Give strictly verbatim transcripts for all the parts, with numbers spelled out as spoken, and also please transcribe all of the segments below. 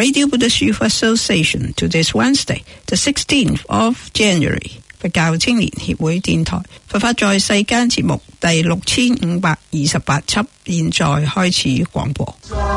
Radio Buddhist Youth Association to this Wednesday, the sixteenth of January. 佛教青年協會電台佛法在世間節目第六千五百二十八輯，現在開始廣播。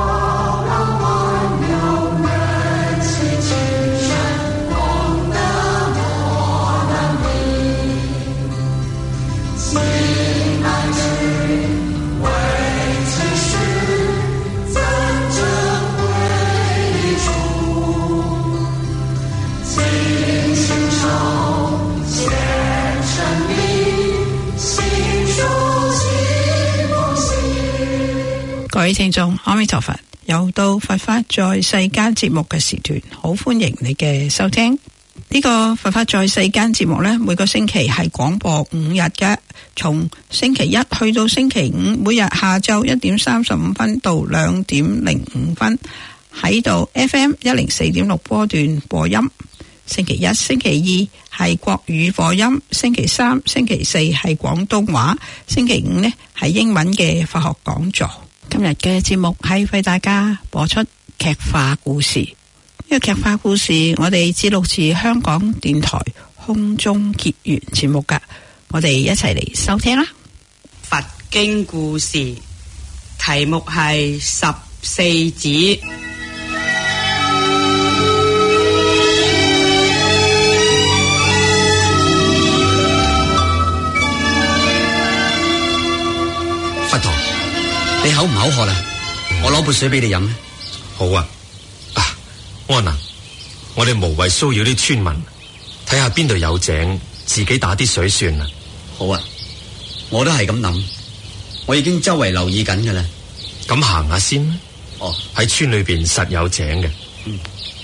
各位聽眾，阿彌陀佛，又到佛法在世間節目嘅時段，好歡迎你嘅收聽。呢個佛法在世間節目呢，每個星期係廣播五日嘅，從星期一去到星期五，每日下晝一點三十五分到兩點零五分，喺度 F M 一零四點六波段播音。星期一、星期二係國語播音，星期三、星期四係廣東話，星期五呢係英文嘅佛學講座。今日嘅節目係為大家播出劇化故事。呢個劇化故事我哋節錄自香港電台空中結緣節目噶，我哋一齊嚟收聽啦。 佛經故事題目係十四子。 佛陀，你口唔口渴啦？我攞杯水俾你飲。 好啊。啊，安娜，我哋無謂騷擾啲村民，睇下邊度有井，自己打啲水算啦。 好啊，我都係咁諗，我已經周圍留意緊噶啦。 咁行下先。 哦， 喺村裏邊實有井嘅。 嗯。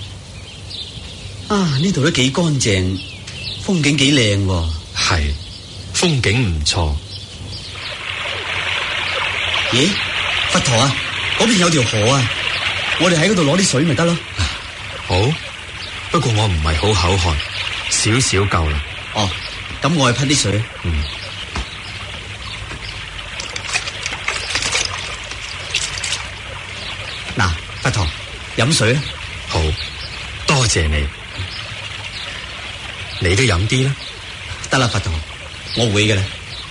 啊，呢度都幾乾淨，風景幾靚喎。 係，風景唔錯。 咦，佛陀啊，嗰邊有條河啊，我哋喺嗰度攞啲水咪得咯。 好，不過我唔係好口渴，少少夠啦。 哦，咁我去噴啲水。 嗯。 嗱，佛陀，飲水啊。 好，多謝你。你都飲啲啦。 得啦，佛陀，我會嘅啦。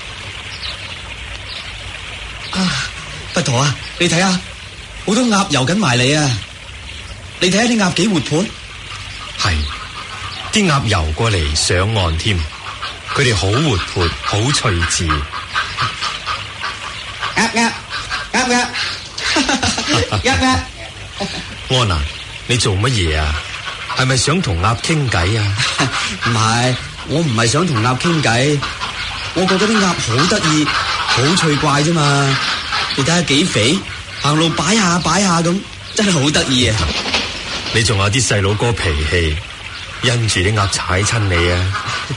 啊，佛陀啊，你睇下，好多鴨游緊埋嚟啊！你睇下啲鴨幾活潑。 係，啲鴨游過嚟上岸添，佢哋好活潑，好趣致。 鴨鴨鴨鴨鴨鴨。 安娜，你做乜嘢啊？係咪想同鴨傾偈啊？ 唔係，我唔係想同鴨傾偈，我覺得啲鴨好得意，好趣怪啫嘛。你睇下幾肥，行路擺下擺下咁，真係好得意啊！ 你仲有啲細佬哥脾氣，因住啲鴨踩親你啊！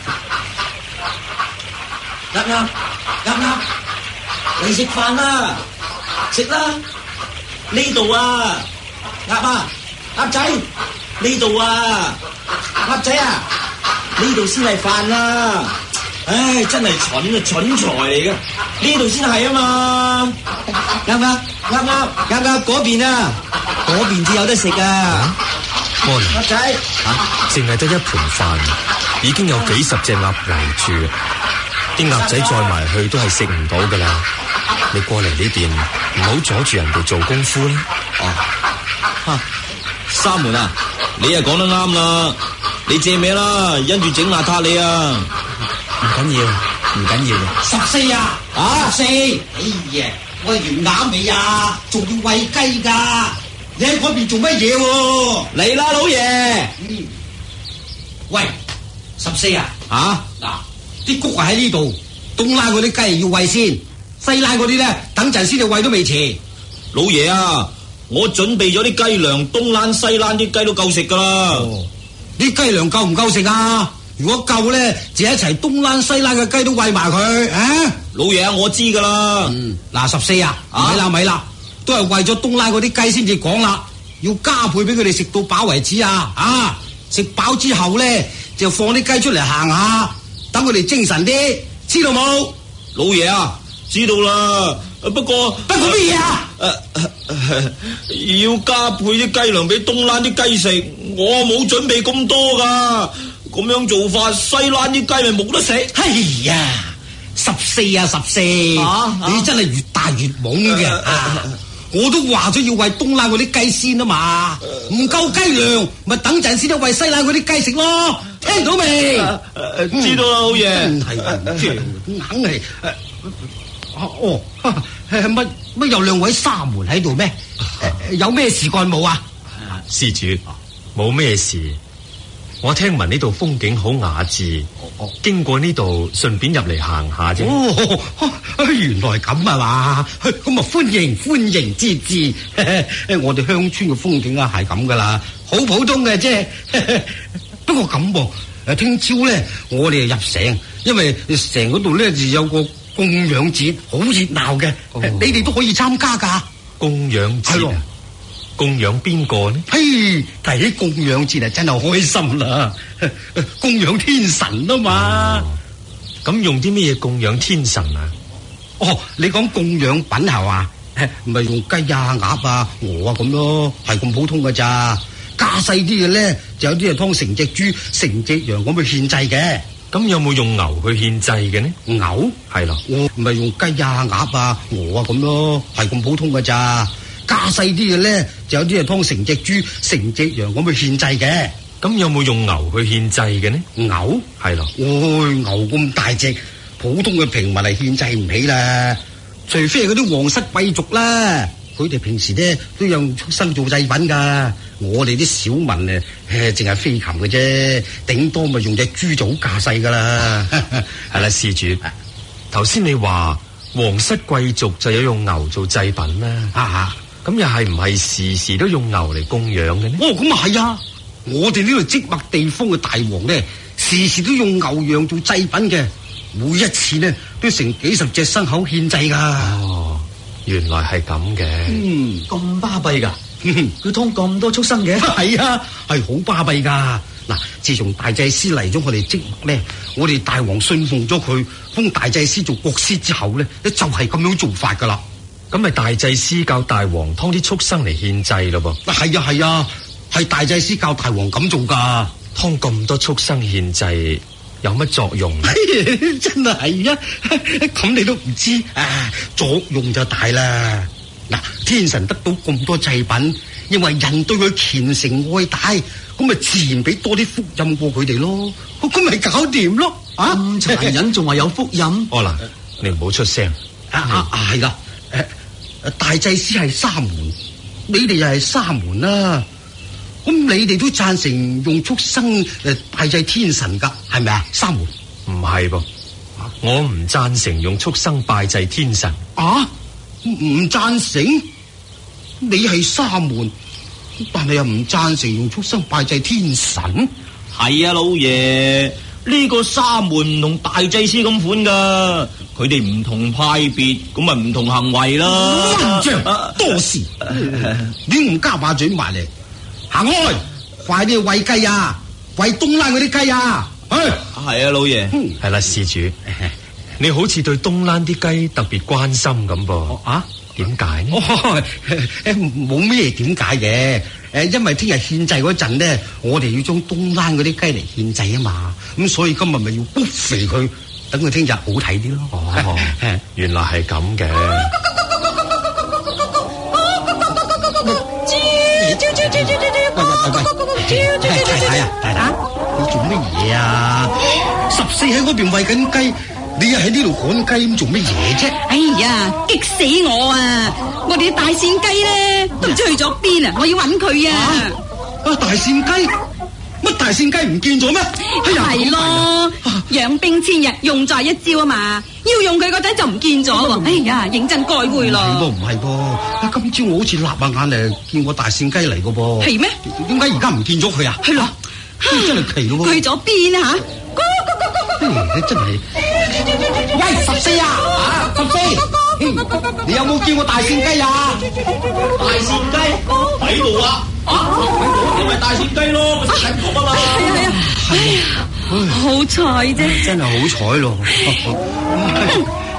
鴨鴨鴨鴨，嚟食飯啦，食啦！呢度啊，鴨啊，鴨仔，呢度啊，鴨仔啊，呢度先係飯啦！唉，真係蠢啊，蠢材嚟嘅，呢度先係啊嘛！啱啱啱啱啱啱嗰邊啊，嗰邊至有得食啊！ 安娜， 鴨仔啊，淨係得一盤飯，已經有幾十隻鴨圍住，啲鴨仔再埋去都係食唔到噶啦。你過嚟呢邊，唔好阻住人哋做功夫啦。 哦，哈，三門啊，你啊講得啱啦，你借咩啦？因住整邋遢你啊！ 唔緊要，唔緊要嘅。 十四啊，啊十四，哎呀，我係完鴨未啊？仲要餵雞噶？你喺嗰邊做乜嘢？ 嚟啦，老爺。 嗯，喂，十四啊， 啊， 嗱，啲谷啊喺呢度，東拉嗰啲雞要餵先，西拉嗰啲咧等陣先至餵都未遲。 老爺啊，我準備咗啲雞糧，東欄西欄啲雞都夠食噶啦。 哦，啲雞糧夠唔夠食啊？如果夠咧，就一齊東欄西欄嘅雞都餵埋佢，啊！ 老爺啊，我知噶啦。 嗯，嗱，十四啊，咪啦咪啦，都係為咗東欄嗰啲雞先至講啦，要加倍俾佢哋食到飽為止啊！啊，食飽之後咧，就放啲雞出嚟行下，等佢哋精神啲，知道冇？ 老爺啊，知道啦。 不過不過咩嘢啊？ 誒、呃，要加配啲雞糧俾東蘭啲雞食，我冇準備咁多噶。咁樣做法，西蘭啲雞咪冇得食。 哎呀，十四啊十四， 啊、 你真係越大越懵嘅。啊啊、我都話咗要餵東蘭嗰啲雞先啊嘛，唔夠雞糧，咪等陣先得餵西蘭嗰啲雞食咯。聽到未？ 啊啊、知道啦，老爺。 真係唔知，硬係。哦，乜乜有兩位沙門喺度咩？有咩事幹冇啊？ 施主，冇咩事。我聽聞呢度風景好雅致，哦、經過呢度順便入嚟行下啫。 哦，原來咁啊嘛，咁啊歡迎歡迎之至。我哋鄉村嘅風景啊係咁噶啦，好普通嘅啫。不過咁噃，誒聽朝咧我哋入城，因為城嗰度咧就有個供養節，好熱鬧嘅，哦、你哋都可以參加噶。 供養節啊？供養邊個呢？ 嘿，提起供養節啊，真係開心啦！供養天神啊嘛。 咁、哦、用啲咩嘢供養天神啊？ 哦，你講供養品係嘛？唔係用雞啊、鴨啊、鵝啊咁咯，係咁普通噶咋？加細啲嘅咧，就有啲係劏成隻豬、成隻羊咁去獻祭嘅。 咁有冇用牛去獻祭嘅呢？ 牛係咯， 我唔係用雞啊、鴨啊、鵝啊咁咯，係咁普通噶咋？加細啲嘅咧，就有啲係劏成隻豬、成隻羊咁去獻祭嘅。 咁有冇用牛去獻祭嘅呢？ 牛係咯， 唉、哎，牛咁大隻，普通嘅平民係獻祭唔起啦。除非係嗰啲皇室貴族啦，佢哋平時咧都用畜生做祭品噶。我哋啲小民誒，淨係飛禽嘅啫，頂多咪用隻豬就好架勢噶啦。 係啦，施主，頭先你話皇室貴族就有用牛做祭品啦。 啊咁又係唔係時時都用牛嚟供養嘅呢？ 哦，咁啊係啊！我哋呢度稷麥地方嘅大王咧，時時都用牛羊做祭品嘅，每一次呢都成幾十隻牲口獻祭噶。 哦，原來係咁嘅。 嗯，咁巴閉噶，佢劏咁多畜生嘅。 係啊，係好巴閉噶。嗱，自從大祭司嚟咗我哋稷麥咧，我哋大王信奉咗佢，封大祭司做國師之後咧，就係咁樣做法噶啦。 咁咪大祭司教大王劏啲畜生嚟獻祭咯噃？ 係啊係啊，係大祭司教大王咁做噶。 劏咁多畜生獻祭有乜作用？ 真係啊，咁你都唔知啊，作用就大啦。嗱，天神得到咁多祭品，因為人對佢虔誠愛戴，咁咪自然俾多啲福蔭過佢哋咯。咁咪搞掂咯。啊， 咁殘忍仲話有福蔭？ 哦嗱，你唔好出聲。 啊啊啊，係啦。誒誒，大祭司係沙門，你哋又係沙門啦。咁你哋都贊成用畜生誒拜祭天神噶，係咪啊？沙門唔係噃，我唔贊成用畜生拜祭天神。 啊？唔唔贊成？你係沙門，但係又唔贊成用畜生拜祭天神？ 係啊，老爺，呢個沙門唔同大祭司咁款噶。佢哋唔同派別，咁咪唔同行為啦。 混帳多事，你唔加把嘴埋嚟，行開！快啲去餵雞啊，餵東蘭嗰啲雞啊！去， 係啊，老爺， 係啦，施主，你好似對東蘭啲雞特別關心咁噃。 啊？ 點解呢？ 冇咩點解嘅，誒，因為聽日獻祭嗰陣咧，我哋要將東蘭嗰啲雞嚟獻祭啊嘛，咁所以今日咪要卜肥佢。等佢聽日好睇啲咯。 哦，原來係咁嘅。 太太啊，太太，你做乜嘢啊？十四喺嗰邊餵緊雞，你又喺呢度趕雞，咁做乜嘢啫？ 哎呀，激死我啊！我哋啲大扇雞咧，都唔知去咗邊啊！我要揾佢啊！ 啊，大扇雞？乜大扇雞唔見咗咩？ 係咯，養兵千日，用在一朝啊嘛！要用佢嗰陣就唔見咗喎！哎呀，認真該會咯。 唔係噃，今朝我好似立下眼嚟見過大扇雞嚟個噃。 係咩？ 點解而家唔見咗佢啊？ 係咯， 真係奇咯。 去咗邊啊？吓！ 你真係，喂，十四啊，啊，十四，你有冇見過大扇雞啊？ 大扇雞喺度啊！啊，咁咪大扇雞咯，咪食緊谷啊嘛！ 係啊係啊，哎呀，好彩啫！ 真係好彩咯！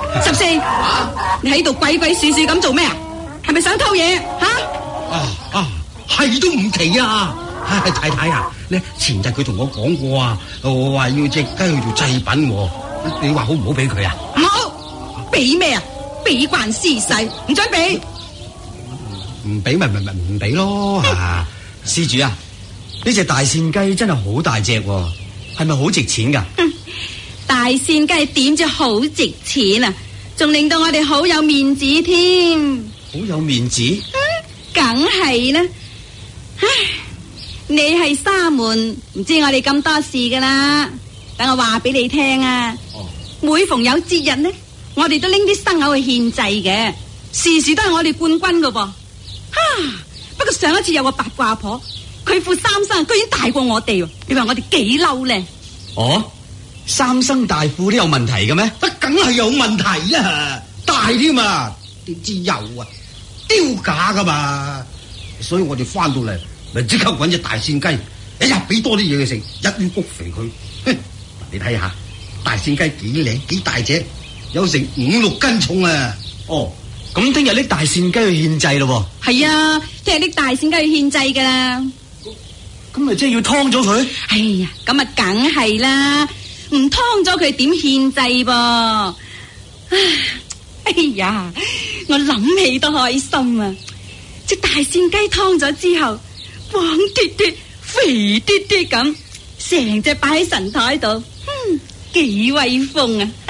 十四，你喺度鬼鬼祟祟咁做咩啊？係咪想偷嘢吓？ 啊啊，係都唔奇啊！太太啊，咧前日佢同我講過啊，我話要隻雞去做祭品，你話好唔好俾佢啊？ 唔好，俾咩啊？俾慣施勢，唔准俾。 唔俾咪咪咪唔俾咯啊！ 施主啊，呢隻大扇雞真係好大隻，係咪好值錢噶？ 大扇雞點知好值錢啊？仲令到我哋好有面子添。 好有面子？ 梗係啦。唉，你係沙門，唔知我哋咁多事噶啦。等我話俾你聽啊。哦、每逢有節日呢，我哋都拎啲生牛去獻祭嘅，時時都係我哋冠軍噶噃。哈！不過上一次有個八卦婆，佢副三生居然大過我哋，你話我哋幾嬲咧？ 哦，三生大褲都有問題嘅咩？ 不梗係有問題啊，大添啊，點知有啊，丟架噶嘛，所以我哋翻到嚟咪即刻搵隻大扇雞，一日俾多啲嘢佢食，一於谷肥佢。哼，你睇下大扇雞幾靚幾大隻，有成五六斤重啊！ 哦。咁聽日拎大扇雞去獻祭咯？ 係啊，聽日拎大扇雞去獻祭噶啦。 咁咪即係要劏咗佢？ 哎呀，咁啊梗係啦，唔劏咗佢點獻祭噃？哎呀，我諗起都開心啊！隻大扇雞劏咗之後，黃嘟嘟、肥嘟嘟咁，成隻擺喺神台度，嗯，幾威風啊！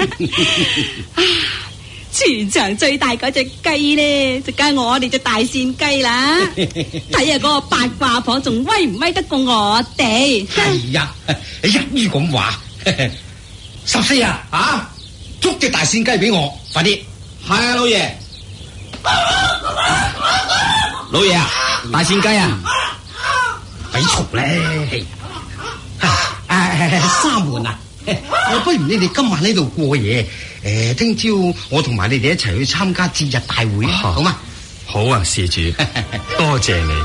全場最大嗰隻雞咧，就梗係我哋隻大扇雞啦。睇下嗰個八卦婆仲威唔威得過我哋？ 係呀，一於咁話。十四啊，啊，捉隻大扇雞俾我，快啲。 係啊，老爺。 老爺啊，大扇雞啊， 鬼嘈咧。誒，沙門啊，我不如你哋今晚喺度過夜。誒，聽朝我同埋你哋一齊去參加節日大會啊，好嗎？ 好啊，施主，多謝你。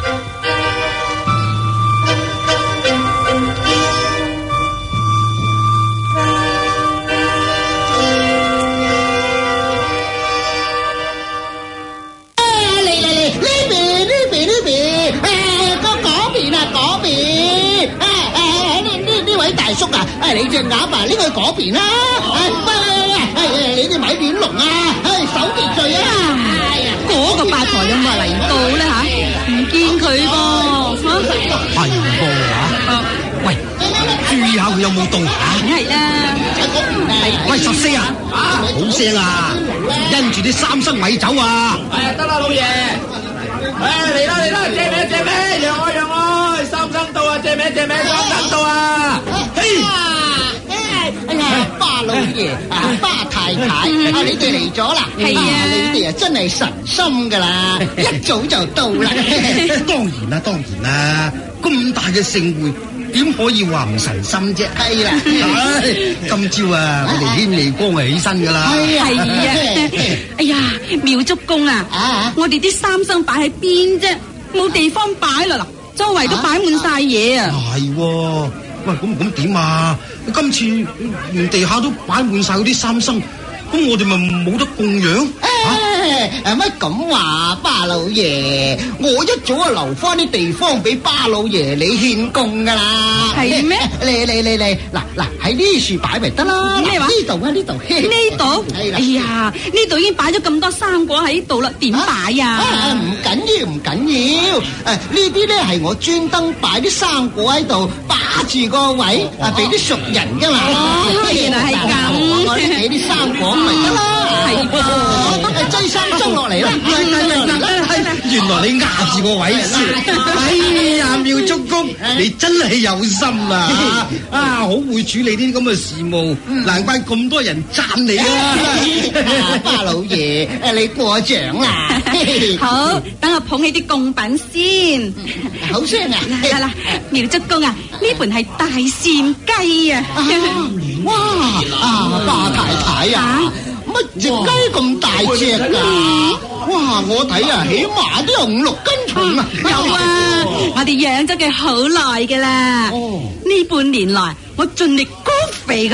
嚟嚟嚟，呢邊呢邊呢邊，誒，嗰嗰邊啊嗰邊，誒誒呢呢呢位大叔啊，誒你隻鴨啊，拎去嗰邊啦，誒。你哋咪亂龍啊！手秩序啊！ 嗰個八婆有冇嚟到咧吓？唔見佢噃， 係噃吓。喂，注意下佢有冇動啊？ 梗係啦。 喂，十四啊，好聲啊，因住啲三生咪走啊！ 誒，得啦，老爺。誒，嚟啦嚟啦，借名借名，讓我讓我，三生到啊，借名借名，三生到啊！嘿。 哎呀，巴老爺啊，巴太太啊，你哋嚟咗啦！係啊，你哋啊真係神心噶啦，一早就到啦。 當然啦，當然啦，咁大嘅盛會，點可以話唔神心啫？ 係啦， 今朝啊，我哋天利光係起身噶啦。 係啊，哎呀，廟祝公啊，我哋啲三生擺喺邊啫？冇地方擺啦，嗱，周圍都擺滿晒嘢啊。 係。喂，咁咁點啊？今次連地下都擺滿晒嗰啲三生，咁我哋咪冇得供養？ 誒乜咁話，巴老爺？我一早就留翻啲地方俾巴老爺你獻供噶啦。 係咩？ 嚟嚟嚟嚟，嗱嗱喺呢樹擺咪得啦。 咩話？ 呢度啊呢度。 呢度？哎呀，呢度已經擺咗咁多生果喺度啦，點擺啊？ 唔緊要唔緊要，誒呢啲咧係我專登擺啲生果喺度，霸住個位啊，俾啲熟人噶嘛。 哦，原來係咁。 我俾啲生果咪得啦。係噃，追生捉落嚟啦！ 原來你壓住個位先。哎呀，廟祝公，你真係有心啦！啊，好會處理啲咁嘅事務，難怪咁多人讚你啊！ 巴老爺，誒你過獎啦！ 好，等我捧起啲貢品先。 好聲啊！ 嗱嗱，廟祝公啊，呢盤係大扇雞啊！ 哇！啊，巴太太啊！乜隻雞咁大隻噶？哇！我睇啊，起碼都有五六斤重啊！ 有啊，我哋養咗佢好耐噶啦。呢半年來，我盡力谷肥佢，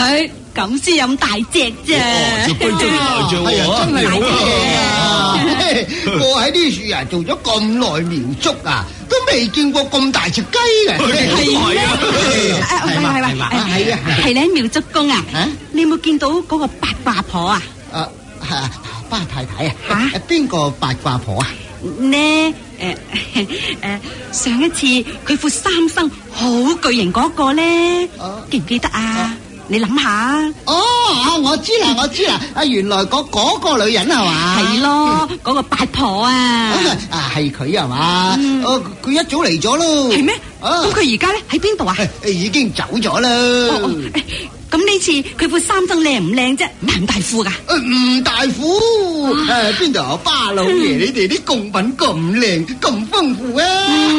咁先咁大隻啫。 隻龜真係大隻係啊，真係好大隻啊！我喺呢樹啊做咗咁耐苗竹啊，都未見過咁大隻雞嘅。 係啊，係嘛係嘛係啊係咧，苗竹公啊，你有冇見到嗰個八卦婆啊？ 誒，係巴太太啊？ 吓？ 邊個八卦婆啊？ 呢誒誒，上一次佢副三生好巨型嗰個咧，記唔記得啊？你諗下。 哦，我知啦，我知啦，啊，原來嗰嗰個女人係嘛？ 係咯，嗰個八婆啊。 啊，係佢係嘛？哦，佢一早嚟咗咯。 係咩？咁佢而家咧喺邊度啊？ 已經走咗啦。 咁呢次佢副衫生靚唔靚啫？大唔大褲噶？ 唔大褲。誒，邊度有巴老爺你哋啲貢品咁靚咁豐富啊？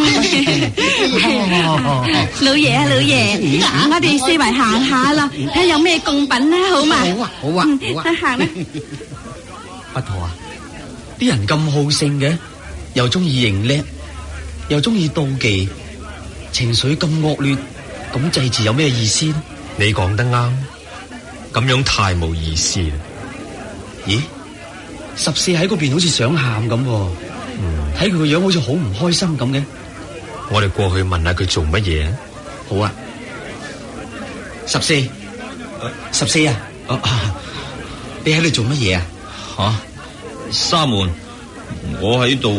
老爺啊，老爺，我哋四圍行下啦，睇下有咩貢品啦，好嘛？ 好啊，好啊，好啊。 行啦。 不陀啊，啲人咁好勝嘅，又中意認叻，又中意妒忌，情緒咁惡劣，咁祭祀有咩意思呢？ 你講得啱，咁樣太冇意思啦。 咦，十四喺嗰邊好似想喊咁，睇佢個樣好似好唔開心咁嘅。 我哋過去問下佢做乜嘢啊？ 好啊，十四，十四啊，啊你喺度做乜嘢啊？ 吓，沙門，我喺度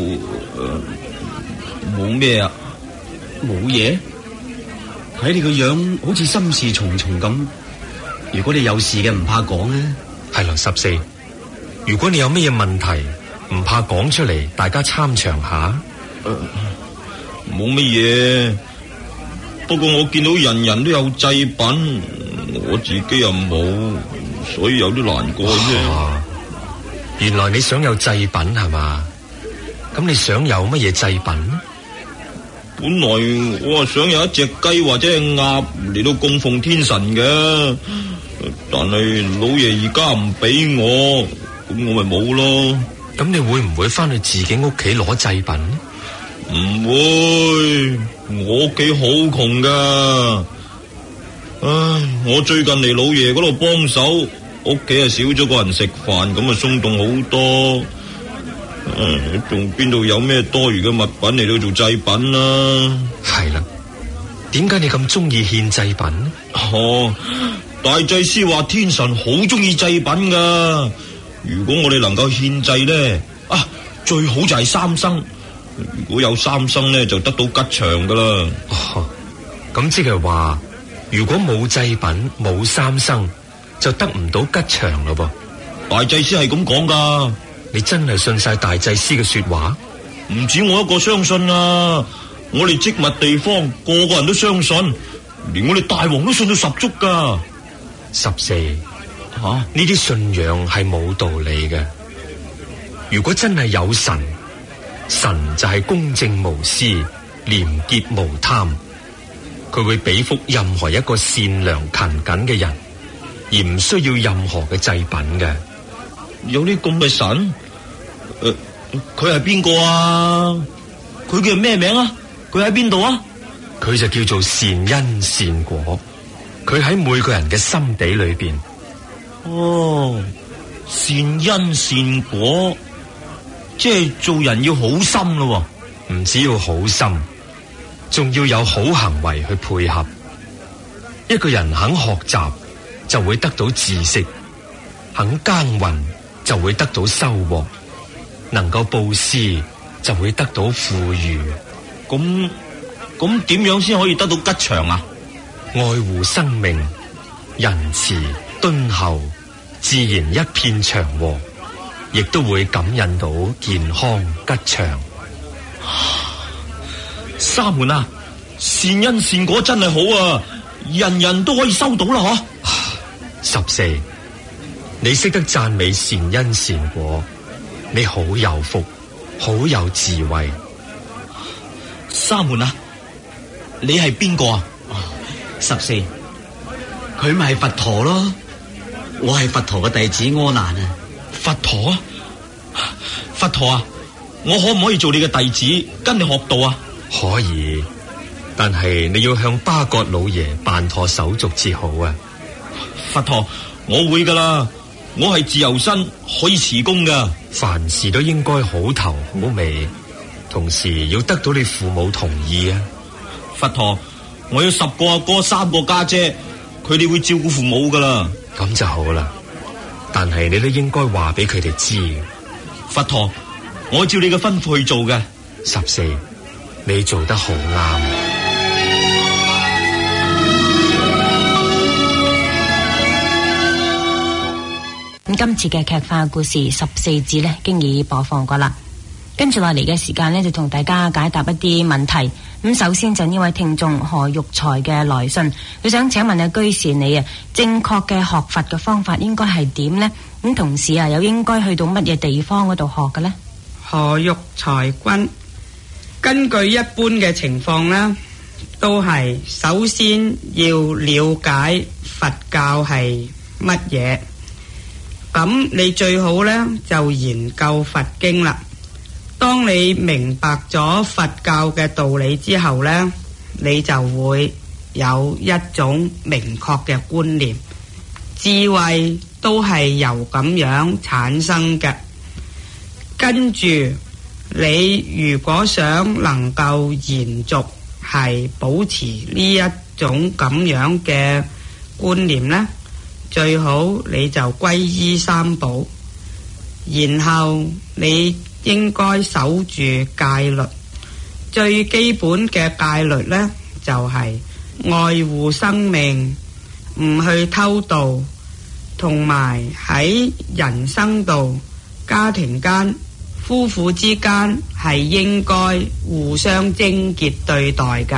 冇咩啊， 冇嘢。睇你個樣好似心事重重咁，如果你有事嘅唔怕講啊。 係咯，十四，如果你有咩問題唔怕講出嚟，大家參詳下。 冇乜嘢，不過我見到人人都有祭品，我自己又冇，所以有啲難過啫。 啊，原來你想有祭品係嘛？咁你想有乜嘢祭品？ 本來我係想有一隻雞或者係鴨嚟到供奉天神嘅，但係老爺而家唔俾我，咁我咪冇咯。 咁你會唔會翻去自己屋企攞祭品？ 唔會，我屋企好窮噶。唉，我最近嚟老爺嗰度幫手，屋企啊少咗個人食飯，咁啊鬆動好多。誒，仲邊度有咩多餘嘅物品嚟到做祭品啦？ 係啦，點解你咁中意獻祭品？ 哦，大祭司話天神好中意祭品噶。如果我哋能夠獻祭咧，啊，最好就係三生。如果有三生咧，就得到吉祥噶啦。 哦，咁即係話，如果冇祭品冇三生，就得唔到吉祥咯噃。 大祭司係咁講噶。 你真係信晒大祭司嘅說話？ 唔止我一個相信啊！我哋積物地方個個人都相信，連我哋大王都信到十足噶。 十四，吓，呢啲信仰係冇道理嘅。如果真係有神，神就係公正無私、廉潔無貪，佢會俾福任何一個善良勤謹嘅人，而唔需要任何嘅祭品嘅。 有啲咁嘅神？誒，佢係邊個啊？佢叫咩名啊？佢喺邊度啊？ 佢就叫做善因善果，佢喺每個人嘅心底裏邊。 哦，善因善果，即係做人要好心咯。 唔只要好心，仲要有好行為去配合。一個人肯學習，就會得到知識；肯耕耘，就會得到收穫，能夠布施就會得到富裕。 咁咁點樣先可以得到吉祥啊？ 愛護生命，仁慈敦厚，自然一片祥和，亦都會感應到健康吉祥。 沙門啊，善因善果真係好啊，人人都可以收到啦嗬。十四，你識得讚美善因善果，你好有福，好有智慧。 沙門啊，你係邊個啊？ 十四，佢咪係佛陀咯，我係佛陀嘅弟子阿難啊。 佛陀啊，佛陀啊，我可唔可以做你嘅弟子，跟你學道啊？ 可以，但係你要向巴葛老爺辦妥手續至好啊。 佛陀，我會噶啦，我係自由身，可以辭工噶。 凡事都應該好頭好尾，同時要得到你父母同意啊。 佛陀，我有十個阿哥，三個家姐，佢哋會照顧父母噶啦。 咁就好啦，但係你都應該話俾佢哋知。 佛陀，我照你嘅吩咐去做嘅。 十四，你做得好啱。 咁今次嘅劇化故事十四字呢，經已播放過啦。跟住落嚟嘅時間呢，就同大家解答一啲問題。咁首先就呢位聽眾何玉才嘅來信，佢想請問下居士你啊，正確嘅學佛嘅方法應該係點呢？咁同時啊，又應該去到乜嘢地方嗰度學嘅呢？ 何玉才君，根據一般嘅情況呢，都係首先要了解佛教係乜嘢。咁你最好呢，就研究佛經啦。當你明白咗佛教嘅道理之後呢，你就會有一種明確嘅觀念，智慧都係由咁樣產生嘅。跟住你如果想能夠延續係保持呢一種咁樣嘅觀念呢，最好你就皈依三寶，然後你應該守住戒律。最基本嘅戒律呢，就係愛護生命，唔去偷盜，同埋喺人生度、家庭間、夫婦之間係應該互相貞潔對待嘅。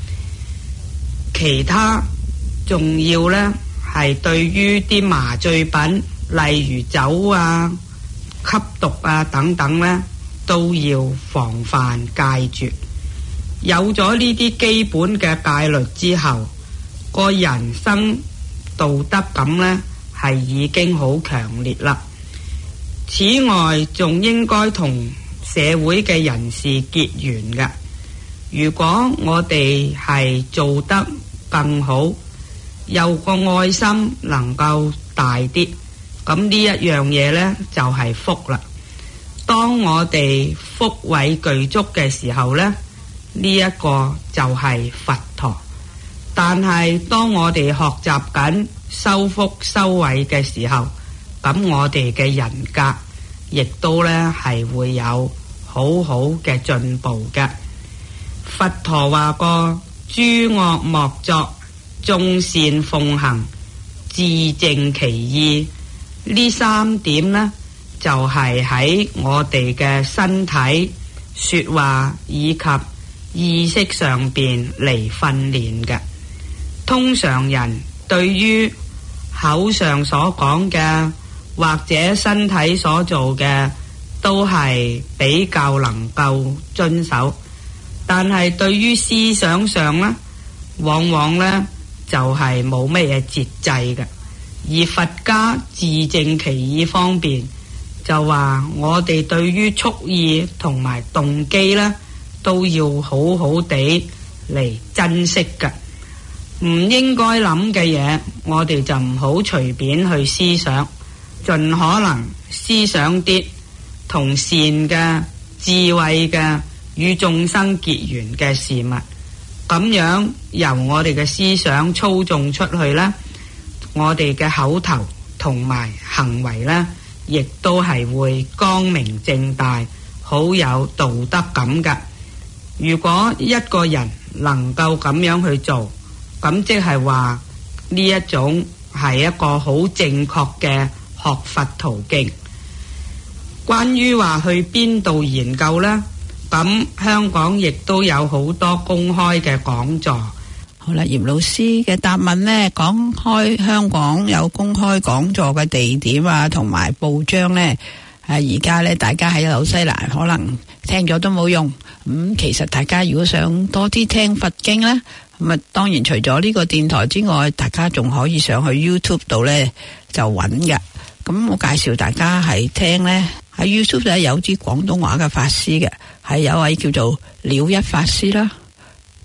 其他重要呢，係對於啲麻醉品，例如酒啊、吸毒啊等等呢，都要防範戒絕。有咗呢啲基本嘅戒律之後，個人生道德感呢，係已經好強烈啦。此外，仲應該同社會嘅人士結緣嘅。如果我哋係做得更好，有個愛心能夠大啲，咁呢一樣嘢呢，就係福啦。當我哋福慧具足嘅時候呢，呢一個就係佛陀。但係當我哋學習緊修福修慧嘅時候，咁我哋嘅人格亦都呢係會有好好嘅進步嘅。佛陀話過：諸惡莫作，眾善奉行，自淨其意。呢三點呢，就係喺我哋嘅身體、說話以及意識上邊嚟訓練嘅。通常人對於口上所講嘅或者身體所做嘅都係比較能夠遵守，但係對於思想上呢，往往呢就係冇乜嘢節制嘅。而佛家自淨其意方面就話，我哋對於蓄意同埋動機呢，都要好好地嚟珍惜嘅。唔應該諗嘅嘢，我哋就唔好隨便去思想，盡可能思想啲同善嘅、智慧嘅、與眾生結緣嘅事物，咁樣由我哋嘅思想操縱出去呢，我哋嘅口頭同埋行為呢，亦都係會光明正大，好有道德感㗎。如果一個人能夠咁樣去做，咁即係話呢一種係一個好正確嘅學佛途徑。關於話去邊度研究呢，咁香港亦都有好多公開嘅講座。 好啦，葉老師嘅答問呢，講開香港有公開講座嘅地點啊，同埋報章呢，誒而家呢，大家喺紐西蘭可能聽咗都冇用。咁、嗯、其實大家如果想多啲聽佛經呢，咁啊當然除咗呢個電台之外，大家仲可以上去 YouTube 度呢就揾嘅。咁我介紹大家係聽呢，喺 YouTube 咧有啲廣東話嘅法師嘅，係有位叫做了一法師啦。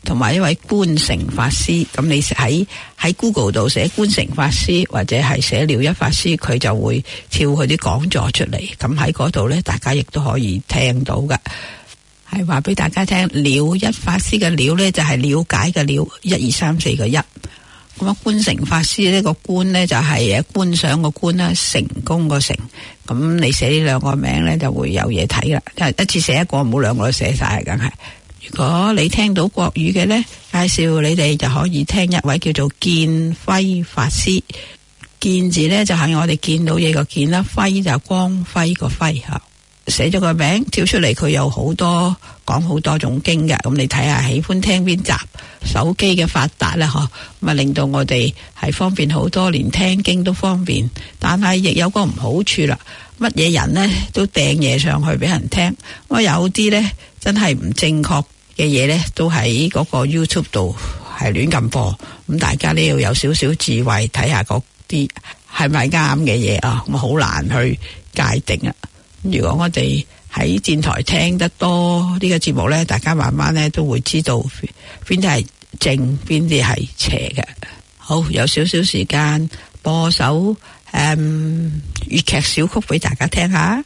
同埋一位觀成法師。咁你喺喺 Google 度寫觀成法師或者係寫廖一法師，佢就會跳佢啲講座出嚟。咁喺嗰度呢，大家亦都可以聽到噶。係話俾大家聽，廖一法師嘅廖呢，就係了解嘅了，一二三四個一。咁啊，觀成法師呢個觀呢，就係誒觀賞個觀啦，成功個成。咁你寫呢兩個名呢，就會有嘢睇啦。一次寫一個，唔好兩個都寫晒，梗係。如果你聽到國語嘅呢，介紹你哋就可以聽一位叫做見輝法師。見字呢，就係我哋見到嘢個見啦，輝就係光輝個輝吓。寫咗個名跳出嚟，佢有好多講好多種經嘅。咁你睇下喜歡聽邊集。手機嘅發達咧，嗬，咁啊令到我哋係方便好多，連聽經都方便。但係亦有個唔好處啦，乜嘢人呢都掟嘢上去俾人聽。咁有啲呢真係唔正確嘅嘢呢，都喺嗰個 YouTube 度係亂咁播。咁大家呢要有少少智慧，睇下嗰啲係咪啱嘅嘢啊？咁好難去界定啊！如果我哋喺電台聽得多呢個節目呢，大家慢慢呢都會知道邊啲係正，邊啲係邪嘅。好，有少少時間播首誒粵劇小曲俾大家聽下。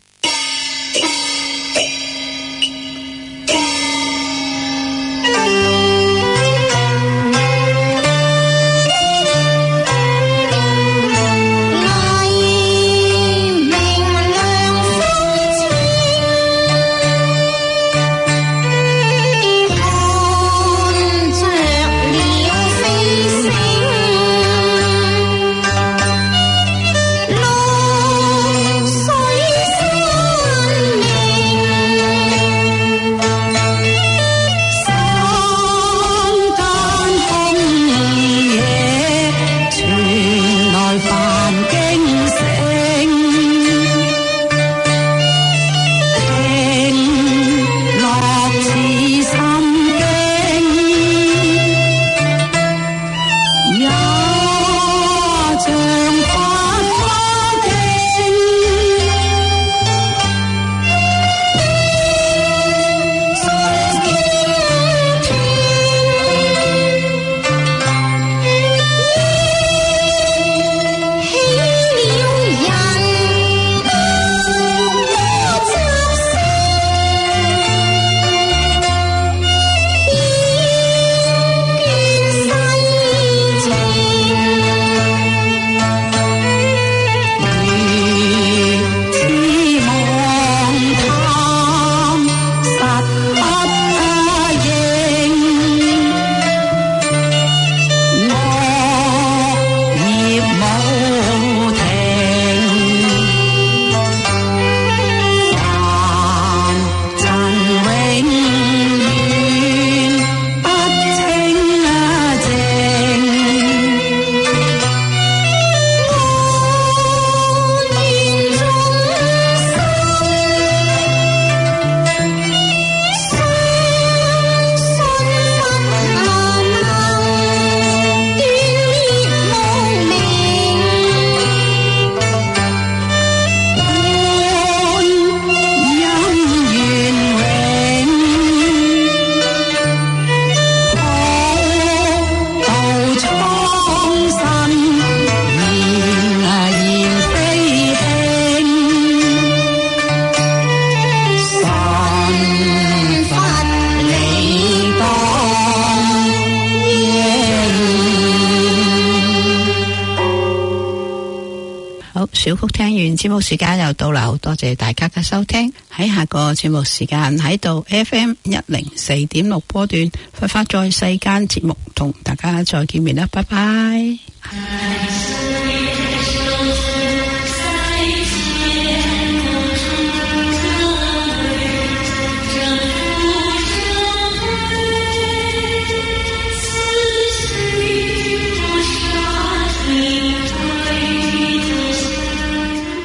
小曲聽完，節目時間又到啦，好多謝大家嘅收聽。喺下個節目時間喺度 F M 一零四點六波段佛法在世間節目同大家再見面啦，拜拜。